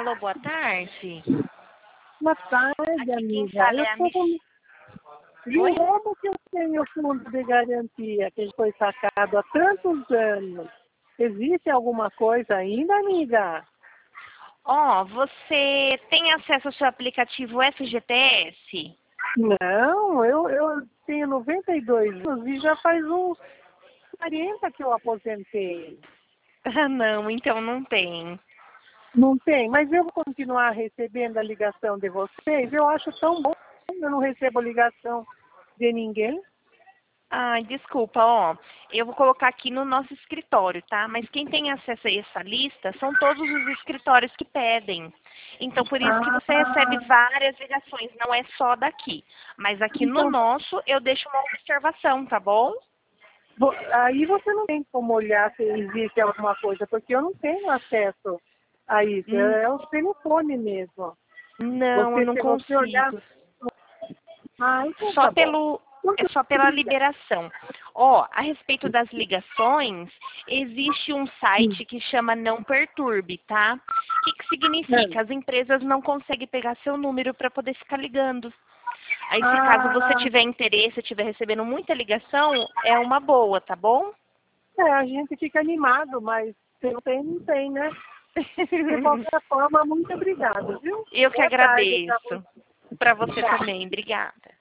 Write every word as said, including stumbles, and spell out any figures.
Alô, boa tarde. Boa tarde, Aqui quem amiga. fala Eu é a tô Mich... com... De Oi? como que eu tenho fundo de garantia que foi sacado há tantos anos? Existe alguma coisa ainda, amiga? Ó, você tem acesso ao seu aplicativo F G T S? Não, eu, eu tenho noventa e dois anos e já faz uns quarenta que eu aposentei. Ah, não, então não tem. Não tem, mas eu vou continuar recebendo a ligação de vocês. Eu acho tão bom, eu não recebo ligação de ninguém. Ai, desculpa, ó. Eu vou colocar aqui no nosso escritório, tá? Mas quem tem acesso a essa lista são todos os escritórios que pedem. Então, por isso que você recebe Ah, várias ligações, não é só daqui. Mas aqui no então nosso, eu deixo uma observação, tá bom? Vo- Aí você não tem como olhar se existe alguma coisa, porque eu não tenho acesso a isso. Hum, É é o telefone mesmo. Não, eu Você, não se você olhar. consigo. Ah, então Só tá bom. pelo é Muito só pela obrigada. liberação. Ó, a respeito das ligações, existe um Hum. site que chama Não Perturbe, tá? O que, que significa? As empresas não conseguem pegar seu número para poder ficar ligando. Aí, se caso você Ah, tiver interesse, estiver recebendo muita ligação, é uma boa, tá bom? é, a gente fica animado, mas se não tem, não tem, né? De qualquer forma, muito obrigada, viu? Eu que Boa tarde para agradeço. você. Para você Tchau. também. Obrigada.